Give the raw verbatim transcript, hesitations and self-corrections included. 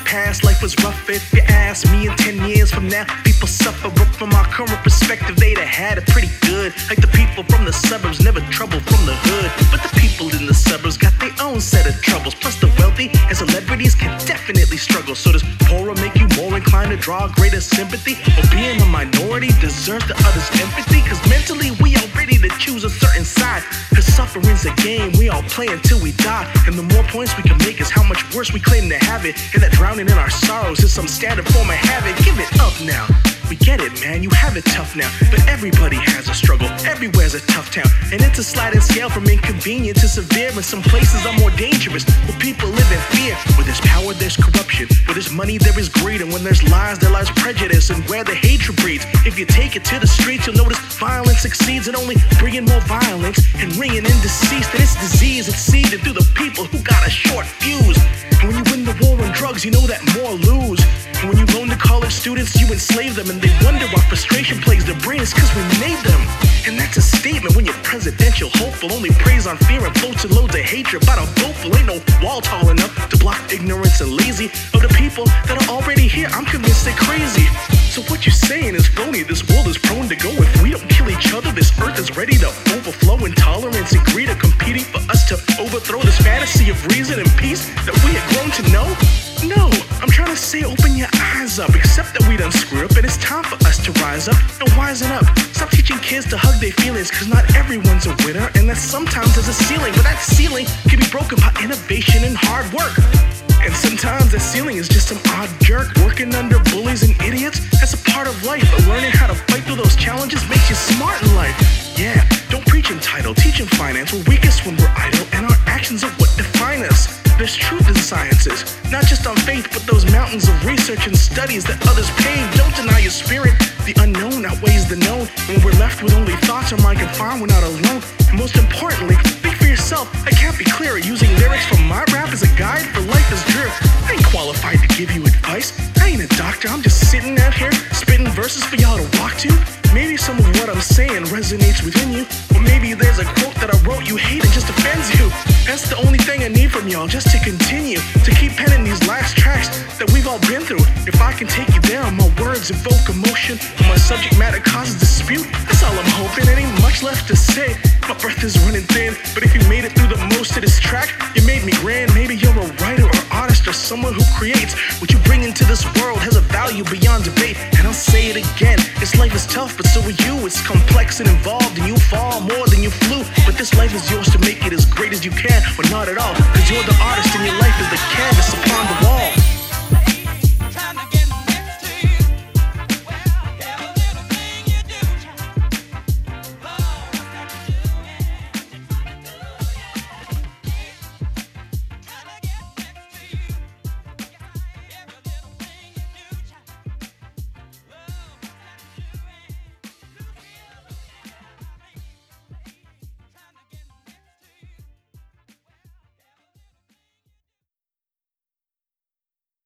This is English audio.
past life was rough. If you ask me, in ten years from now, people suffer. But from our current perspective, they'd have had it pretty good. Like the people from the suburbs, never trouble from the hood. But the people in the suburbs got their own set of troubles. Plus the wealthy and celebrities can definitely struggle. So does poorer make you more inclined to draw greater sympathy? Or being a minority deserves the others' empathy? Cause mentally we are ready to choose a certain side. Cause suffering's a game we all play until we die. And the more points we can make is how much worse we claim to have it. And that drowning in our sorrows is some standard form of habit. Give it up now. We get it, man, you have it tough now. But everybody has a struggle, everywhere's a tough town. And it's a sliding scale from inconvenient to severe. And some places are more dangerous, where people live in fear. Where there's power, there's corruption. Where there's money, there is greed. And when there's lies, there lies prejudice. And where the hatred breeds. If you take it to the streets, you'll notice violence succeeds in only bringing more violence and ringing in deceased. And it's disease, it's seeded through the people who got a short fuse. And when you win the war on drugs, you know that more lose. And when you loan to college students, you enslave them. And they wonder why frustration plagues their brains, cause we made them. And that's a statement when you're presidential hopeful. Only praise on fear and floats and loads of hatred. But I'm hopeful, ain't no wall tall enough to block ignorance and lazy. Of the people that are already here, I'm convinced they're crazy. So what you're saying is phony. This world is prone to go. If we don't kill each other, this earth is ready to overflow. Intolerance and greed are competing for us to overthrow this fantasy of reason and peace that we had grown to know. No, I'm trying to say open your eyes up. Accept that we done screwed up and it's time for us to rise up and wisen up. Stop teaching kids to hug their feelings, cause not everyone's a winner. And that sometimes there's a ceiling, but that ceiling can be broken by innovation and hard work. And sometimes that ceiling is just some odd jerk working under bullies and idiots. That's a part of life, but learning how to fight through those challenges makes you smart in life. Yeah, don't preach entitled, teach in finance. We're weakest when we're idle, and our actions are what define us. There's truth in sciences, not just on faith, but those mountains of research and studies that others pave. Don't deny your spirit, the unknown outweighs the known. When we're left with only thoughts our mind can find, we're not alone. And most importantly, think for yourself. I can't be clearer, using lyrics from my rap as a guide for life is drear. I ain't qualified to give you advice, I ain't a doctor, I'm just sitting out here spitting verses for y'all to walk to. Maybe some of what I'm saying resonates within you, or maybe there's a quote that I wrote you hate and just offends you. That's the only thing I need from y'all, just to continue to keep penning these last tracks that we've all been through. If I can take you there, my words evoke emotion, and my subject matter causes dispute. That's all I'm hoping, it ain't much left to say. My breath is running thin, but if you made it through the most of this track, you made me grand. Maybe you're a writer or artist or someone who creates. What you bring into this world has a value beyond debate. And I'll say it again, this life is tough, but so are you. It's complex and involved, and you fall more than you flew. But this life is yours to make it as great as you can, or not at all, cause you're the artist and your life is the